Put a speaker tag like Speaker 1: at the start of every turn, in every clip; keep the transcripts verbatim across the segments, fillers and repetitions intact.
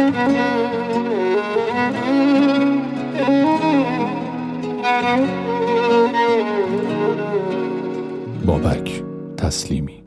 Speaker 1: بابک تسلیمی.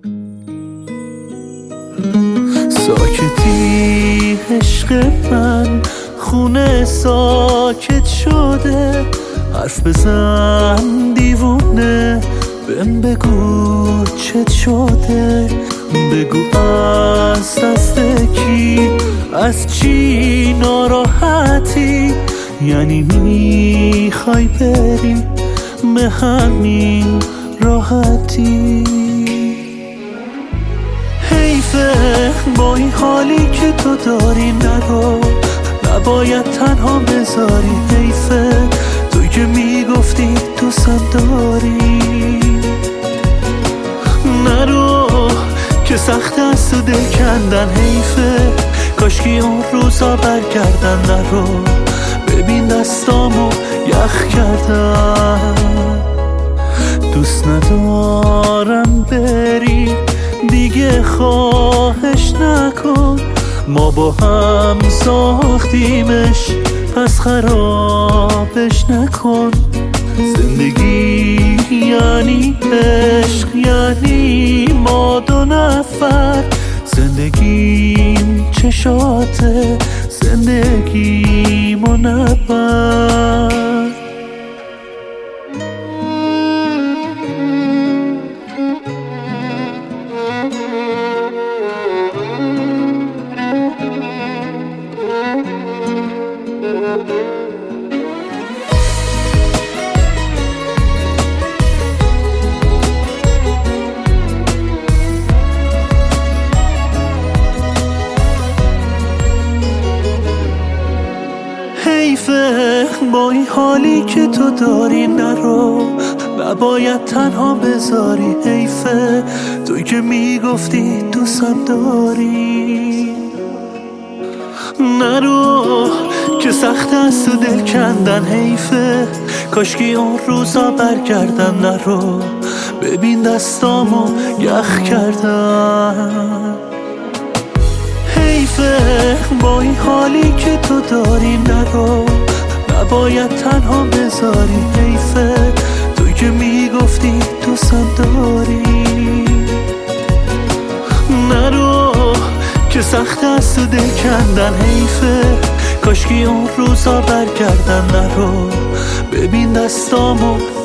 Speaker 2: ساکتی عشق من، خونه ساکت شده، حرف بزن دیوونه، بهم بگو چت شده، بگو از دست کی، از چی ناراحتی، یعنی میخوای بری به همین راحتی. حیفه با این حالی که تو داری نرو، نباید تنها بذاری. حیفه توی که میگفتی دوستم داری، نرو که سخت است و دل کندن. حیفه کاشکی اون روزا برگردن. نرو ببین دستامو یخ کردن. دوست ندارم بری دیگه، خواهش نکن، ما با هم ساختیمش، پس خرابش نکن. زندگی یعنی عشق، یعنی ما دو نفر. زندگیم چشاته، زندگیمو نبر. حیفه با این حالی که تو داری نرو، نباید تنها بذاری. حیفه توی که میگفتی دوستم داری، نرو که سخت است و دل کندن. حیفه کاشکی اون روزا برگردن. نرو ببین دستامو یخ کردن. حیفه با این حالی که تو داری نرو، نباید تنها بذاری. حیفه توی که میگفتی دوستم داری، نرو که سخت است و دل کندن. حیفه کاشکی اون روزا برگردن. نرو ببین دستامو